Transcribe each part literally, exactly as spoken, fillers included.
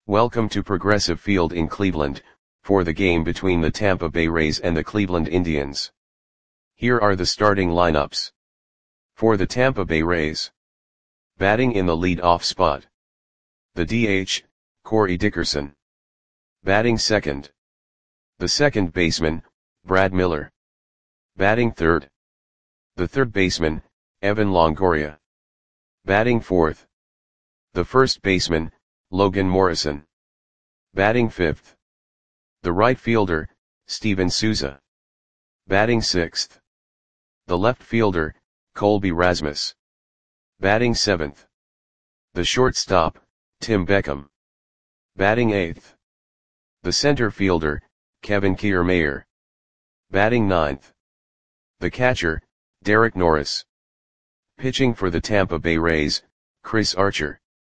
Welcome to Progressive Field in Cleveland, for the game between the Tampa Bay Rays and the Cleveland Indians. Here are the starting lineups. For the Tampa Bay Rays. Batting in the lead-off spot. The D H, Corey Dickerson. Batting second. The second baseman, Brad Miller. Batting third. The third baseman, Evan Longoria. Batting fourth. The first baseman, Logan Morrison. Batting fifth. The right fielder, Steven Souza. Batting sixth. The left fielder, Colby Rasmus. Batting seventh. The shortstop, Tim Beckham. Batting eighth. The center fielder, Kevin Kiermaier. Batting ninth. The catcher, Derek Norris. Pitching for the Tampa Bay Rays, Chris Archer.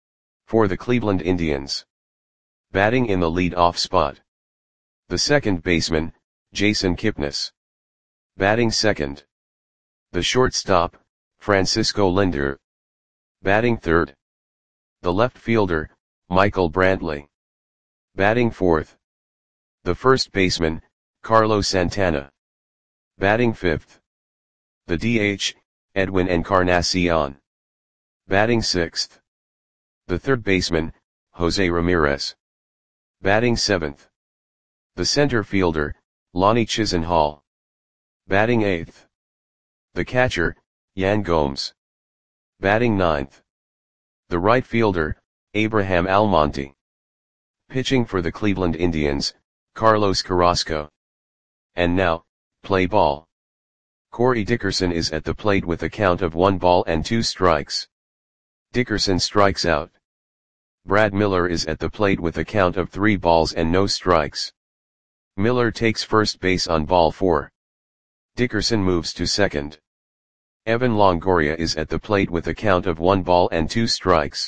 For the Cleveland Indians. Batting in the lead-off spot. The second baseman, Jason Kipnis. Batting second. The shortstop, Francisco Lindor. Batting third. The left fielder, Michael Brantley. Batting fourth. The first baseman, Carlos Santana. Batting fifth. The D H, Edwin Encarnacion. Batting sixth. The third baseman, Jose Ramirez. Batting seventh. The center fielder, Lonnie Chisenhall. Batting eighth. The catcher, Yan Gomes. Batting ninth. The right fielder, Abraham Almonte. Pitching for the Cleveland Indians, Carlos Carrasco. And now, play ball. Corey Dickerson is at the plate with a count of one ball and two strikes. Dickerson strikes out. Brad Miller is at the plate with a count of three balls and no strikes. Miller takes first base on ball four. Dickerson moves to second. Evan Longoria is at the plate with a count of one ball and two strikes.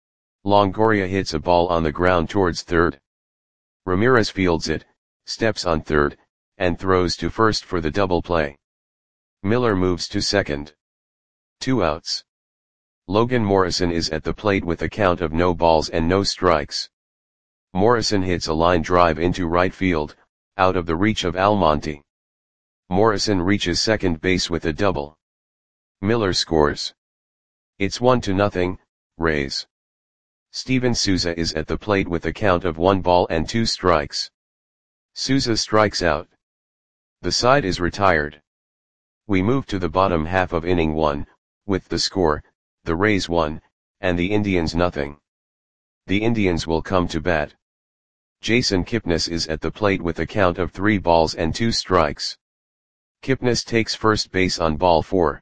Longoria hits a ball on the ground towards third. Ramirez fields it, steps on third, and throws to first for the double play. Miller moves to second. Two outs. Logan Morrison is at the plate with a count of no balls and no strikes. Morrison hits a line drive into right field, out of the reach of Almonte. Morrison reaches second base with a double. Miller scores. It's one to nothing, Rays. Steven Souza is at the plate with a count of one ball and two strikes. Souza strikes out. The side is retired. We move to the bottom half of inning one, with the score, the Rays one, and the Indians nothing. The Indians will come to bat. Jason Kipnis is at the plate with a count of three balls and two strikes. Kipnis takes first base on ball four.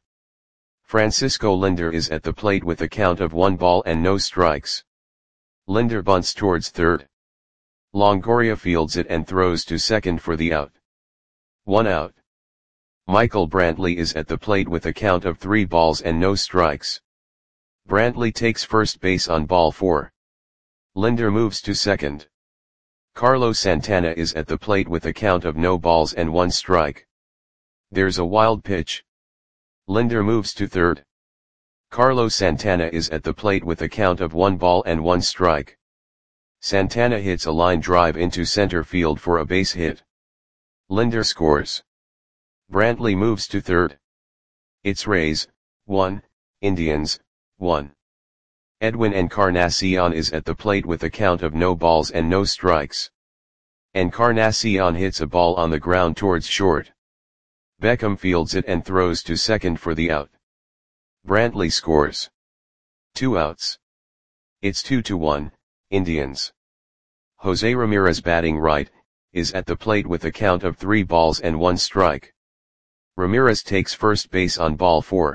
Francisco Lindor is at the plate with a count of one ball and no strikes. Lindor bunts towards third. Longoria fields it and throws to second for the out. One out. Michael Brantley is at the plate with a count of three balls and no strikes. Brantley takes first base on ball four. Lindor moves to second. Carlos Santana is at the plate with a count of no balls and one strike. There's a wild pitch. Lindor moves to third. Carlos Santana is at the plate with a count of one ball and one strike. Santana hits a line drive into center field for a base hit. Lindor scores. Brantley moves to third. It's Rays, one, Indians, one. Edwin Encarnacion is at the plate with a count of no balls and no strikes. Encarnacion hits a ball on the ground towards short. Beckham fields it and throws to second for the out. Brantley scores. Two outs. It's two to one, Indians. Jose Ramirez batting right, is at the plate with a count of three balls and one strike. Ramirez takes first base on ball four.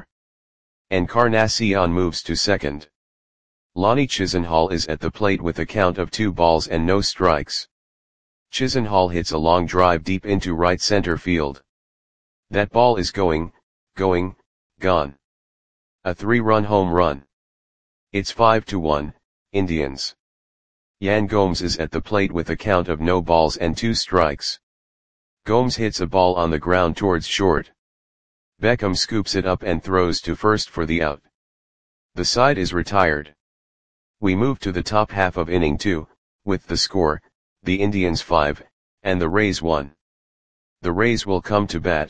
Encarnacion moves to second. Lonnie Chisenhall is at the plate with a count of two balls and no strikes. Chisenhall hits a long drive deep into right center field. That ball is going, going, gone. A three-run home run. It's five to one, Indians. Yan Gomes is at the plate with a count of no balls and two strikes. Gomes hits a ball on the ground towards short. Beckham scoops it up and throws to first for the out. The side is retired. We move to the top half of inning two, with the score, the Indians five, and the Rays one. The Rays will come to bat.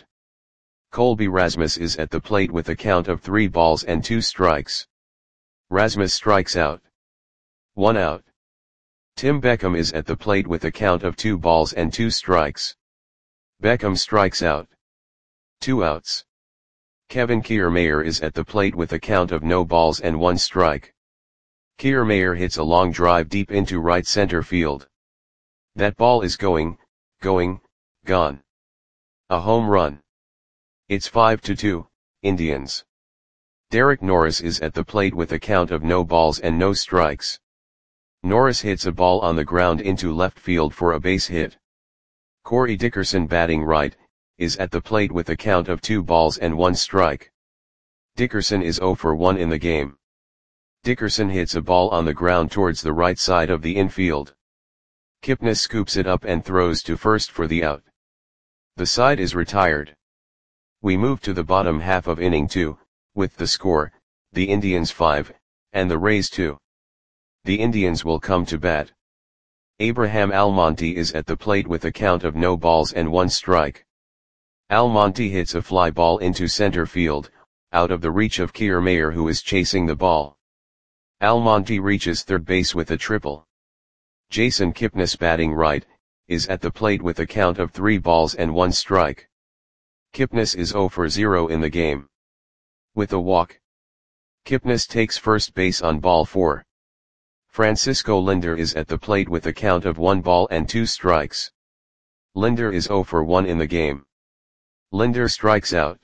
Colby Rasmus is at the plate with a count of three balls and two strikes. Rasmus strikes out. One out. Tim Beckham is at the plate with a count of two balls and two strikes. Beckham strikes out. Two outs. Kevin Kiermaier is at the plate with a count of no balls and one strike. Kiermaier hits a long drive deep into right center field. That ball is going, going, gone. A home run. It's five to two, Indians. Derek Norris is at the plate with a count of no balls and no strikes. Norris hits a ball on the ground into left field for a base hit. Corey Dickerson, batting right, is at the plate with a count of two balls and one strike. Dickerson is zero for one in the game. Dickerson hits a ball on the ground towards the right side of the infield. Kipnis scoops it up and throws to first for the out. The side is retired. We move to the bottom half of inning two, with the score, the Indians five, and the Rays two. The Indians will come to bat. Abraham Almonte is at the plate with a count of no balls and one strike. Almonte hits a fly ball into center field, out of the reach of Kiermaier, who is chasing the ball. Almonte reaches third base with a triple. Jason Kipnis, batting right, is at the plate with a count of three balls and one strike. Kipnis is zero for zero in the game. With a walk. Kipnis takes first base on ball four. Francisco Lindor is at the plate with a count of one ball and two strikes. Lindor is zero for one in the game. Lindor strikes out.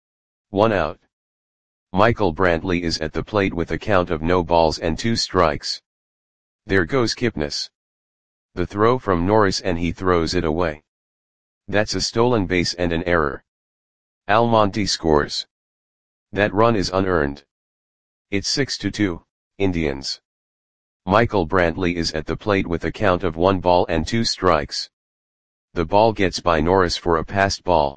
One out. Michael Brantley is at the plate with a count of no balls and two strikes. There goes Kipnis. The throw from Norris, and he throws it away. That's a stolen base and an error. Almonte scores. That run is unearned. It's six to two, Indians. Michael Brantley is at the plate with a count of one ball and two strikes. The ball gets by Norris for a passed ball.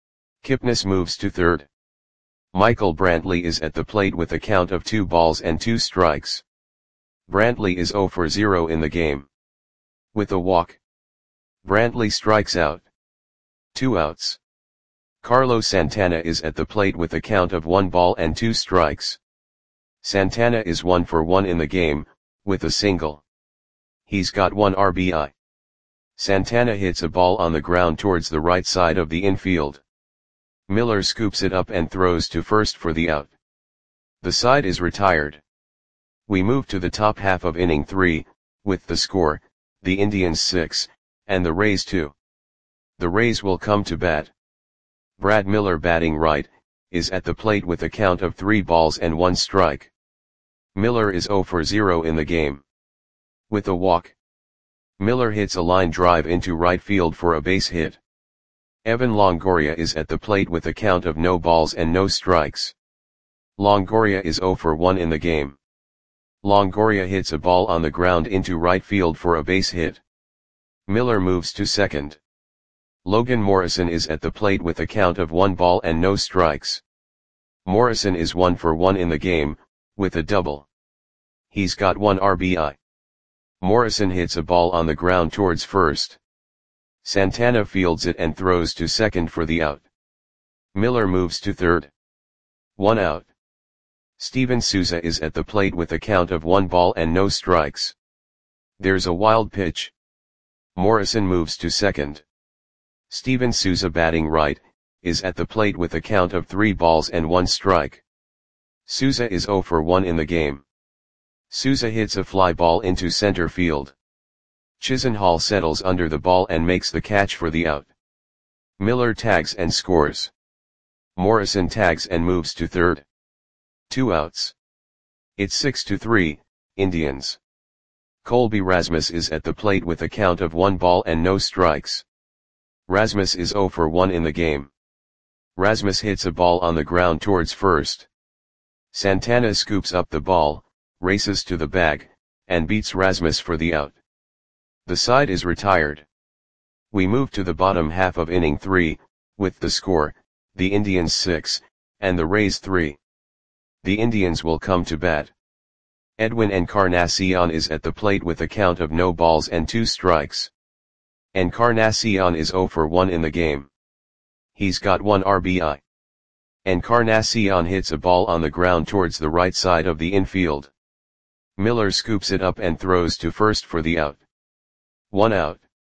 Kipnis moves to third. Michael Brantley is at the plate with a count of two balls and two strikes. Brantley is zero for zero in the game. With a walk. Brantley strikes out. Two outs. Carlos Santana is at the plate with a count of one ball and two strikes. Santana is one for one in the game, with a single. He's got one R B I. Santana hits a ball on the ground towards the right side of the infield. Miller scoops it up and throws to first for the out. The side is retired. We move to the top half of inning three, with the score, the Indians six, and the Rays two. The Rays will come to bat. Brad Miller, batting right, is at the plate with a count of three balls and one strike. Miller is zero for zero in the game. With a walk. Miller hits a line drive into right field for a base hit. Evan Longoria is at the plate with a count of no balls and no strikes. Longoria is zero for one in the game. Longoria hits a ball on the ground into right field for a base hit. Miller moves to second. Logan Morrison is at the plate with a count of one ball and no strikes. Morrison is one for one in the game, with a double. He's got one R B I. Morrison hits a ball on the ground towards first. Santana fields it and throws to second for the out. Miller moves to third. One out. Steven Souza is at the plate with a count of one ball and no strikes. There's a wild pitch. Morrison moves to second. Steven Souza, batting right, is at the plate with a count of three balls and one strike. Souza is zero for one in the game. Souza hits a fly ball into center field. Chisenhall settles under the ball and makes the catch for the out. Miller tags and scores. Morrison tags and moves to third. Two outs. It's six to three, Indians. Colby Rasmus is at the plate with a count of one ball and no strikes. Rasmus is zero for one in the game. Rasmus hits a ball on the ground towards first. Santana scoops up the ball, races to the bag, and beats Rasmus for the out. The side is retired. We move to the bottom half of inning three, with the score, the Indians six, and the Rays three. The Indians will come to bat. Edwin Encarnacion is at the plate with a count of no balls and two strikes. Encarnacion is zero for one in the game. He's got one R B I. Encarnacion hits a ball on the ground towards the right side of the infield. Miller scoops it up and throws to first for the out. One out.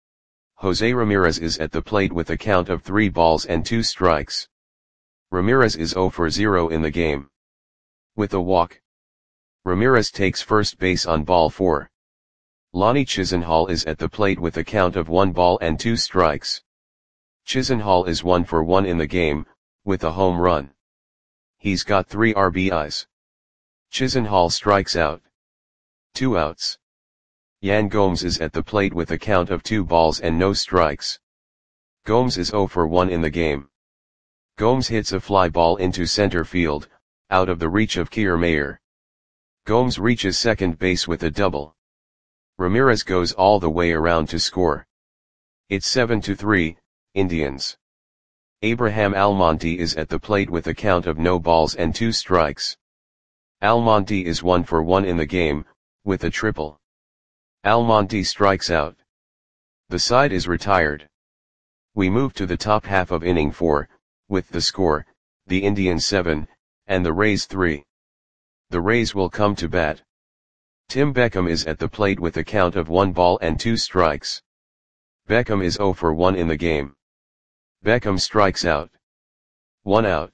Jose Ramirez is at the plate with a count of three balls and two strikes. Ramirez is zero for zero in the game. With a walk, Ramirez takes first base on ball four. Lonnie Chisenhall is at the plate with a count of one ball and two strikes. Chisenhall is one for one in the game, with a home run. He's got three R B Is. Chisenhall strikes out. Two outs. Yan Gomes is at the plate with a count of two balls and no strikes. Gomes is zero for one in the game. Gomes hits a fly ball into center field, out of the reach of Kiermaier. Gomes reaches second base with a double. Ramirez goes all the way around to score. It's seven to three, Indians. Abraham Almonte is at the plate with a count of no balls and two strikes. Almonte is one for one in the game, with a triple. Almonte strikes out. The side is retired. We move to the top half of inning four, with the score, the Indians seven, and the Rays three. The Rays will come to bat. Tim Beckham is at the plate with a count of one ball and two strikes. Beckham is zero for one in the game. Beckham strikes out. One out.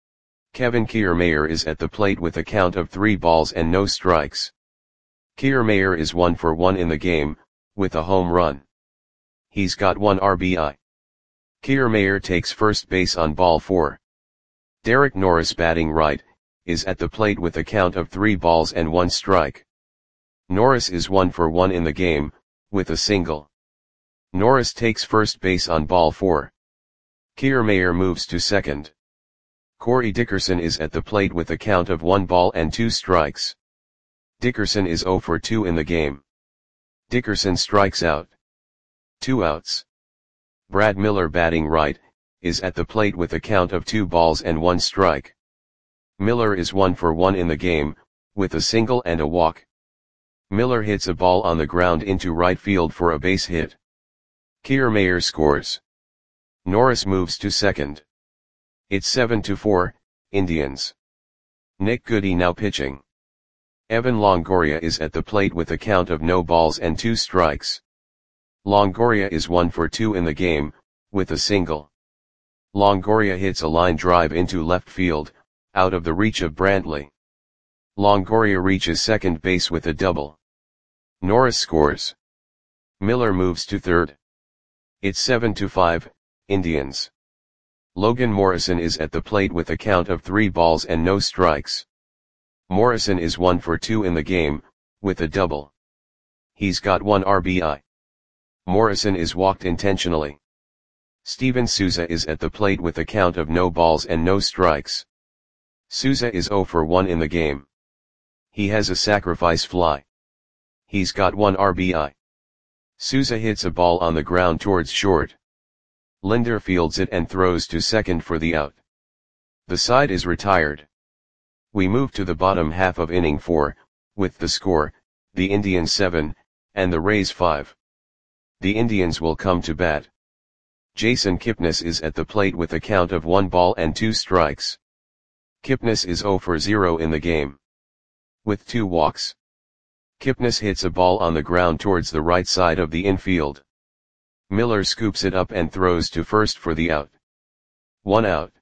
Kevin Kiermaier is at the plate with a count of three balls and no strikes. Kiermaier is one for one in the game, with a home run. He's got one R B I. Kiermaier takes first base on ball four. Derek Norris, batting right, is at the plate with a count of three balls and one strike. Norris is one for one in the game, with a single. Norris takes first base on ball four. Kiermaier moves to second. Corey Dickerson is at the plate with a count of one ball and two strikes. Dickerson is zero for two in the game. Dickerson strikes out. Two outs. Brad Miller, batting right, is at the plate with a count of two balls and one strike. Miller is one for one in the game, with a single and a walk. Miller hits a ball on the ground into right field for a base hit. Kiermaier scores. Norris moves to second. It's seven to four, Indians. Nick Goody now pitching. Evan Longoria is at the plate with a count of no balls and two strikes. Longoria is one for two in the game, with a single. Longoria hits a line drive into left field, out of the reach of Brantley. Longoria reaches second base with a double. Norris scores. Miller moves to third. It's seven to five, Indians. Logan Morrison is at the plate with a count of three balls and no strikes. Morrison is one for two in the game, with a double. He's got one R B I. Morrison is walked intentionally. Steven Souza is at the plate with a count of no balls and no strikes. Souza is zero for one in the game. He has a sacrifice fly. He's got one R B I. Souza hits a ball on the ground towards short. Linder fields it and throws to second for the out. The side is retired. We move to the bottom half of inning four, with the score, the Indians seven, and the Rays five. The Indians will come to bat. Jason Kipnis is at the plate with a count of one ball and two strikes. Kipnis is zero for zero in the game. With two walks. Kipnis hits a ball on the ground towards the right side of the infield. Miller scoops it up and throws to first for the out. One out.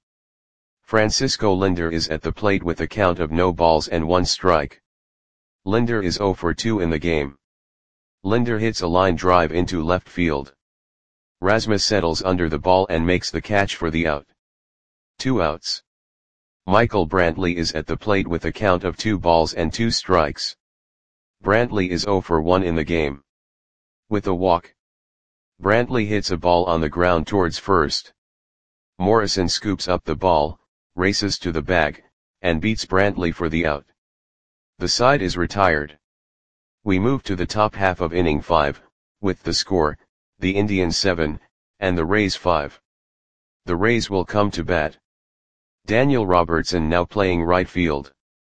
Francisco Linder is at the plate with a count of no balls and one strike. Linder is zero for two in the game. Linder hits a line drive into left field. Rasmus settles under the ball and makes the catch for the out. Two outs. Michael Brantley is at the plate with a count of two balls and two strikes. Brantley is zero for one in the game. With a walk. Brantley hits a ball on the ground towards first. Morrison scoops up the ball, races to the bag, and beats Brantley for the out. The side is retired. We move to the top half of inning five, with the score, the Indians seven, and the Rays five. The Rays will come to bat. Daniel Robertson now playing right field.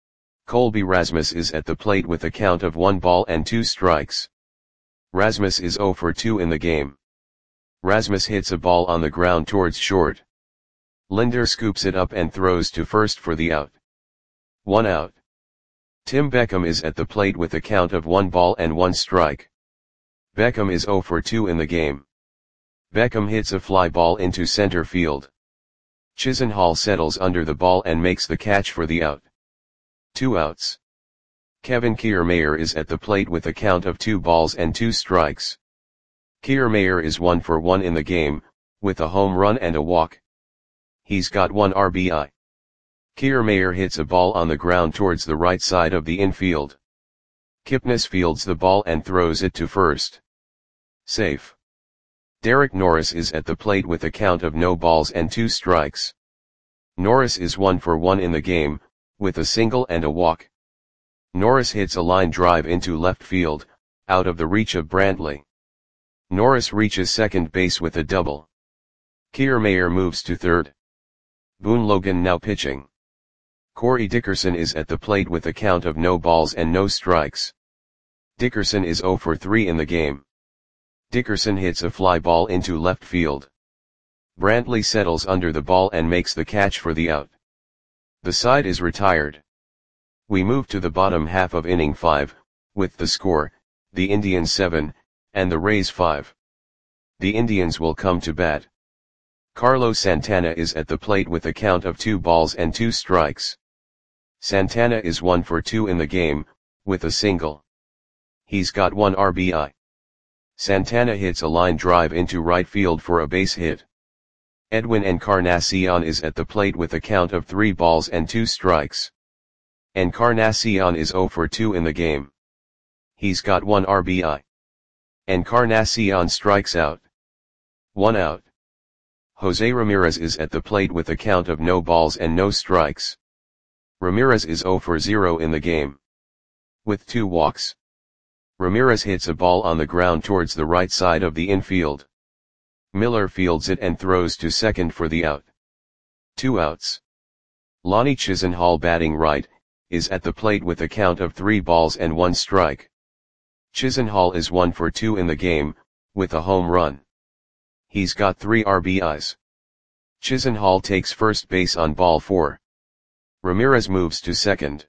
Colby Rasmus is at the plate with a count of one ball and two strikes. Rasmus is zero for two in the game. Rasmus hits a ball on the ground towards short. Linder scoops it up and throws to first for the out. One out. Tim Beckham is at the plate with a count of one ball and one strike. Beckham is zero for two in the game. Beckham hits a fly ball into center field. Chisenhall settles under the ball and makes the catch for the out. Two outs. Kevin Kiermaier is at the plate with a count of two balls and two strikes. Kiermaier is one for one in the game, with a home run and a walk. He's got one R B I. Kiermaier hits a ball on the ground towards the right side of the infield. Kipnis fields the ball and throws it to first. Safe. Derek Norris is at the plate with a count of no balls and two strikes. Norris is one for one in the game, with a single and a walk. Norris hits a line drive into left field, out of the reach of Brantley. Norris reaches second base with a double. Kiermaier moves to third. Boone Logan now pitching. Corey Dickerson is at the plate with a count of no balls and no strikes. Dickerson is zero for three in the game. Dickerson hits a fly ball into left field. Brantley settles under the ball and makes the catch for the out. The side is retired. We move to the bottom half of inning five, with the score, the Indians seven, and the Rays five. The Indians will come to bat. Carlos Santana is at the plate with a count of two balls and two strikes. Santana is one for two in the game, with a single. He's got one R B I. Santana hits a line drive into right field for a base hit. Edwin Encarnacion is at the plate with a count of three balls and two strikes. Encarnacion is zero for two in the game. He's got one R B I. Encarnacion strikes out. One out. Jose Ramirez is at the plate with a count of no balls and no strikes. Ramirez is zero for zero in the game. With two walks. Ramirez hits a ball on the ground towards the right side of the infield. Miller fields it and throws to second for the out. Two outs. Lonnie Chisenhall batting right, is at the plate with a count of three balls and one strike. Chisenhall is one for two in the game, with a home run. He's got three R B Is. Chisenhall takes first base on ball four. Ramirez moves to second.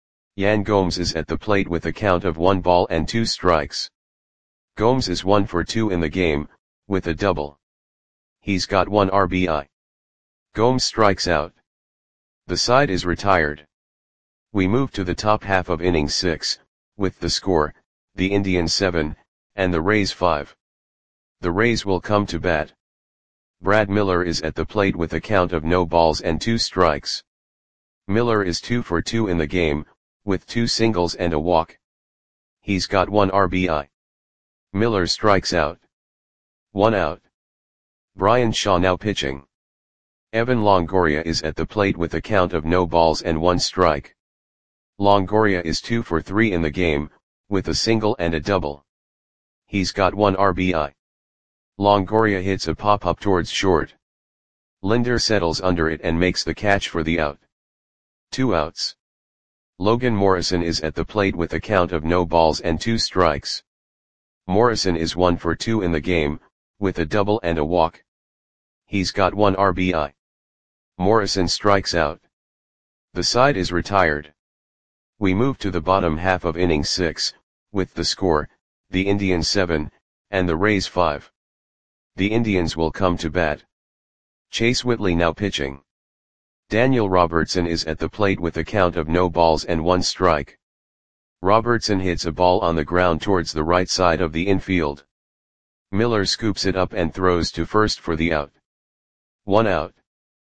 Yan Gomes is at the plate with a count of one ball and two strikes. Gomes is one for two in the game, with a double. He's got one R B I. Gomes strikes out. The side is retired. We move to the top half of inning six, with the score, the Indians seven, and the Rays five. The Rays will come to bat. Brad Miller is at the plate with a count of no balls and two strikes. Miller is two for two in the game, with two singles and a walk. He's got one R B I. Miller strikes out. One out. Brian Shaw now pitching. Evan Longoria is at the plate with a count of no balls and one strike. Longoria is two for three in the game, with a single and a double. He's got one R B I. Longoria hits a pop-up towards short. Linder settles under it and makes the catch for the out. Two outs. Logan Morrison is at the plate with a count of no balls and two strikes. Morrison is one for two in the game, with a double and a walk. He's got one R B I. Morrison strikes out. The side is retired. We move to the bottom half of inning six, with the score, the Indians seven, and the Rays five. The Indians will come to bat. Chase Whitley now pitching. Daniel Robertson is at the plate with a count of no balls and one strike. Robertson hits a ball on the ground towards the right side of the infield. Miller scoops it up and throws to first for the out. One out.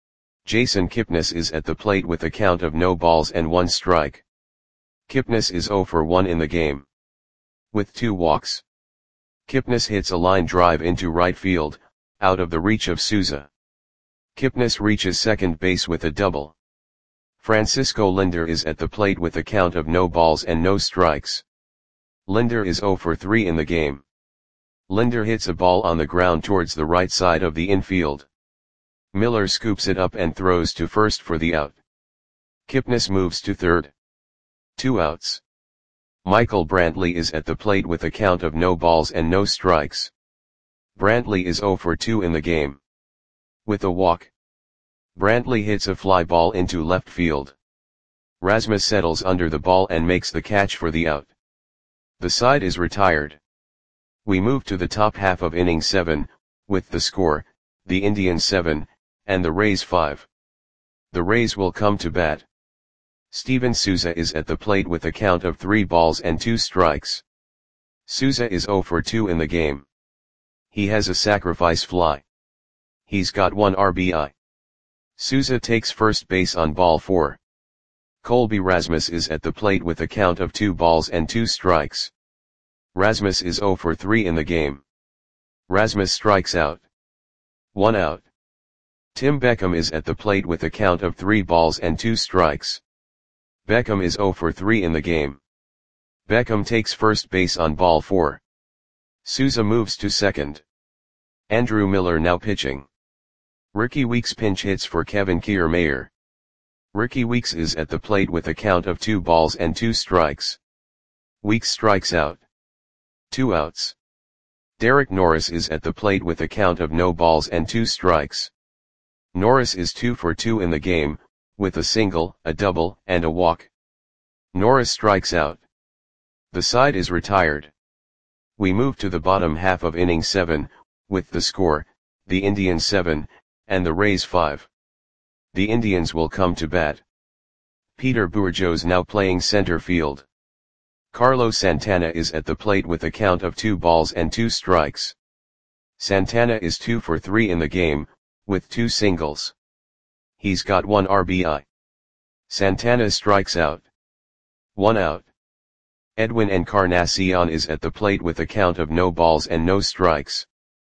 Jason Kipnis is at the plate with a count of no balls and one strike. Kipnis is zero for one in the game. With two walks. Kipnis hits a line drive into right field, out of the reach of Souza. Kipnis reaches second base with a double. Francisco Linder is at the plate with a count of no balls and no strikes. Linder is zero for three in the game. Linder hits a ball on the ground towards the right side of the infield. Miller scoops it up and throws to first for the out. Kipnis moves to third. Two outs. Michael Brantley is at the plate with a count of no balls and no strikes. Brantley is oh for two in the game. With a walk. Brantley hits a fly ball into left field. Rasmus settles under the ball and makes the catch for the out. The side is retired. We move to the top half of inning seven, with the score, the Indians seven, and the Rays five. The Rays will come to bat. Steven Souza is at the plate with a count of three balls and two strikes. Souza is oh for two in the game. He has a sacrifice fly. He's got one R B I. Souza takes first base on ball four. Colby Rasmus is at the plate with a count of two balls and two strikes. Rasmus is oh for three in the game. Rasmus strikes out. One out. Tim Beckham is at the plate with a count of three balls and two strikes. Beckham is oh for three in the game. Beckham takes first base on ball four. Souza moves to second. Andrew Miller now pitching. Ricky Weeks pinch hits for Kevin Kiermaier. Ricky Weeks is at the plate with a count of two balls and two strikes. Weeks strikes out. Two outs. Derek Norris is at the plate with a count of no balls and two strikes. Norris is two for two in the game, with a single, a double, and a walk. Norris strikes out. The side is retired. We move to the bottom half of inning seven, with the score, the Indians seven, and the Rays five. The Indians will come to bat. Peter Bourjos now playing center field. Carlos Santana is at the plate with a count of two balls and two strikes. Santana is two for three in the game, with two singles. He's got one R B I. Santana strikes out. One out. Edwin Encarnacion is at the plate with a count of no balls and no strikes.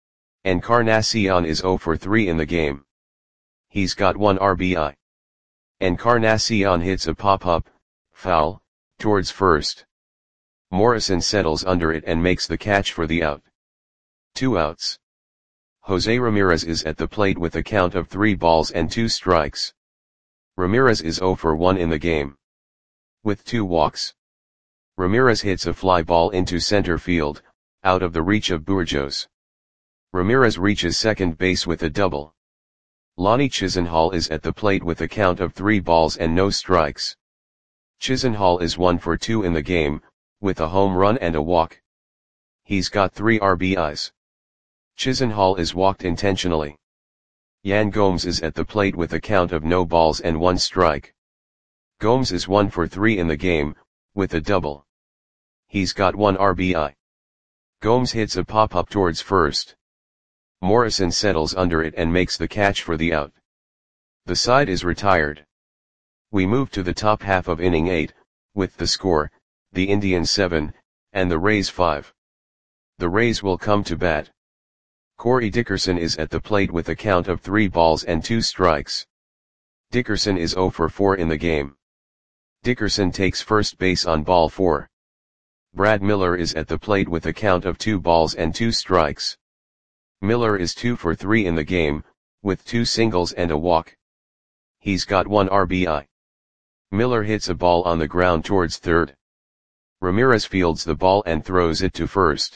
Encarnacion is oh for three in the game. He's got one R B I. Encarnacion hits a pop-up, foul, towards first. Morrison settles under it and makes the catch for the out. Two outs. Jose Ramirez is at the plate with a count of three balls and two strikes. Ramirez is oh for one in the game. With two walks. Ramirez hits a fly ball into center field, out of the reach of Bourjos. Ramirez reaches second base with a double. Lonnie Chisenhall is at the plate with a count of three balls and no strikes. Chisenhall is one for two in the game, with a home run and a walk. He's got three R B Is. Chisenhall is walked intentionally. Yan Gomes is at the plate with a count of no balls and one strike. Gomes is one for three in the game, with a double. He's got one R B I. Gomes hits a pop-up towards first. Morrison settles under it and makes the catch for the out. The side is retired. We move to the top half of inning eight, with the score, the Indians seven, and the Rays five. The Rays will come to bat. Corey Dickerson is at the plate with a count of three balls and two strikes. Dickerson is oh for four in the game. Dickerson takes first base on ball four. Brad Miller is at the plate with a count of two balls and two strikes. Miller is two for three in the game, with two singles and a walk. He's got one R B I. Miller hits a ball on the ground towards third. Ramirez fields the ball and throws it to first.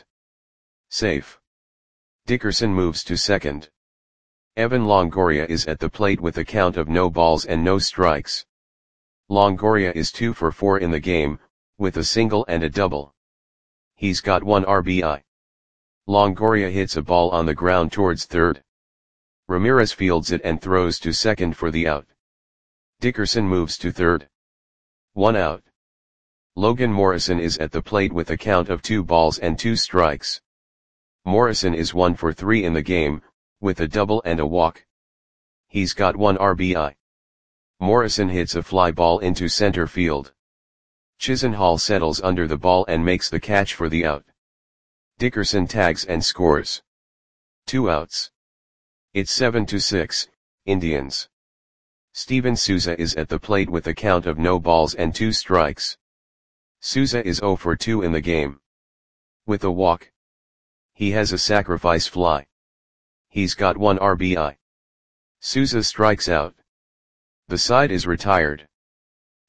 Safe. Dickerson moves to second. Evan Longoria is at the plate with a count of no balls and no strikes. Longoria is two for four in the game, with a single and a double. He's got one R B I. Longoria hits a ball on the ground towards third. Ramirez fields it and throws to second for the out. Dickerson moves to third. One out. Logan Morrison is at the plate with a count of two balls and two strikes. Morrison is one for three in the game, with a double and a walk. He's got one R B I. Morrison hits a fly ball into center field. Chisenhall settles under the ball and makes the catch for the out. Dickerson tags and scores. Two outs. It's seven to six, Indians. Steven Souza is at the plate with a count of no balls and two strikes. Souza is oh for two in the game. With a walk. He has a sacrifice fly. He's got one R B I. Souza strikes out. The side is retired.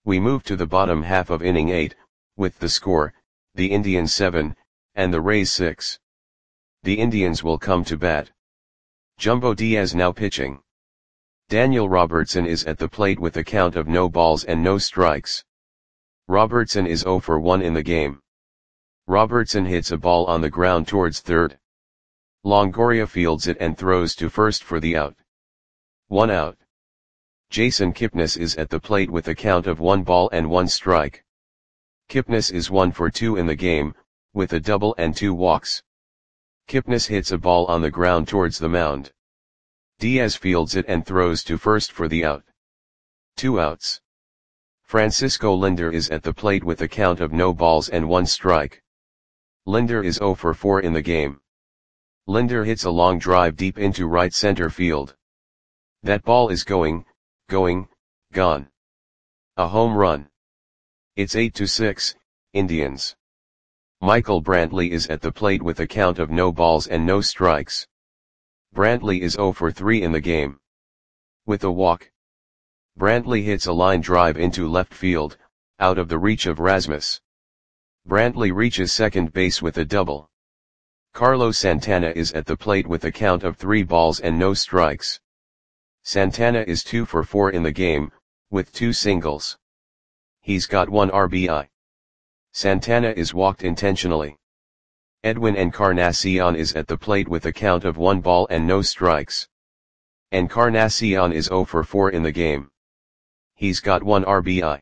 We move to the bottom half of inning eight, with the score, the Indians seven, and the Rays six. The Indians will come to bat. Jumbo Diaz now pitching. Daniel Robertson is at the plate with a count of no balls and no strikes. Robertson is zero for one in the game. Robertson hits a ball on the ground towards third. Longoria fields it and throws to first for the out. One out. Jason Kipnis is at the plate with a count of one ball and one strike. Kipnis is one for two in the game, with a double and two walks. Kipnis hits a ball on the ground towards the mound. Diaz fields it and throws to first for the out. Two outs. Francisco Linder is at the plate with a count of no balls and one strike. Linder is zero for four in the game. Linder hits a long drive deep into right center field. That ball is going, going, gone. A home run. It's eight to six, Indians. Michael Brantley is at the plate with a count of no balls and no strikes. Brantley is zero for three in the game. With a walk. Brantley hits a line drive into left field, out of the reach of Rasmus. Brantley reaches second base with a double. Carlos Santana is at the plate with a count of three balls and no strikes. Santana is two for four in the game, with two singles. He's got one R B I. Santana is walked intentionally. Edwin Encarnacion is at the plate with a count of one ball and no strikes. Encarnacion is zero for four in the game. He's got one R B I.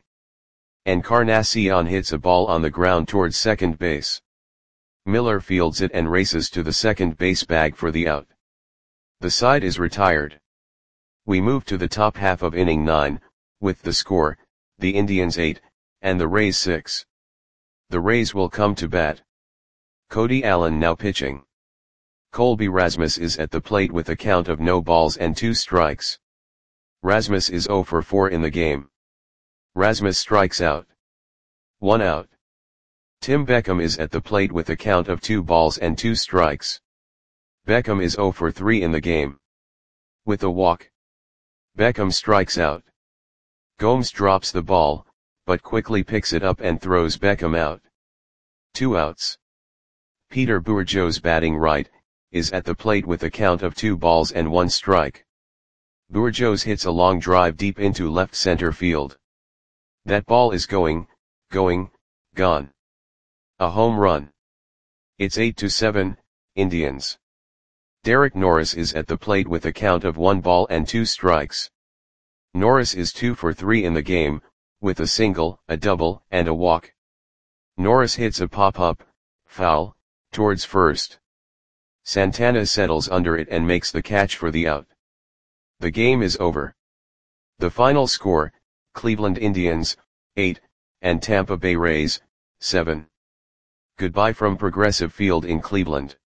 Encarnacion hits a ball on the ground towards second base. Miller fields it and races to the second base bag for the out. The side is retired. We move to the top half of inning nine, with the score, the Indians eight, and the Rays six. The Rays will come to bat. Cody Allen now pitching. Colby Rasmus is at the plate with a count of no balls and two strikes. Rasmus is zero for four in the game. Rasmus strikes out. One out. Tim Beckham is at the plate with a count of two balls and two strikes. Beckham is zero for three in the game. With a walk. Beckham strikes out. Gomes drops the ball, but quickly picks it up and throws Beckham out. Two outs. Peter Bourjos batting right, is at the plate with a count of two balls and one strike. Bourjos hits a long drive deep into left center field. That ball is going, going, gone. A home run. It's eight to seven, Indians. Derek Norris is at the plate with a count of one ball and two strikes. Norris is two for three in the game, with a single, a double, and a walk. Norris hits a pop-up, foul, towards first. Santana settles under it and makes the catch for the out. The game is over. The final score, Cleveland Indians, eight, and Tampa Bay Rays, seven. Goodbye from Progressive Field in Cleveland.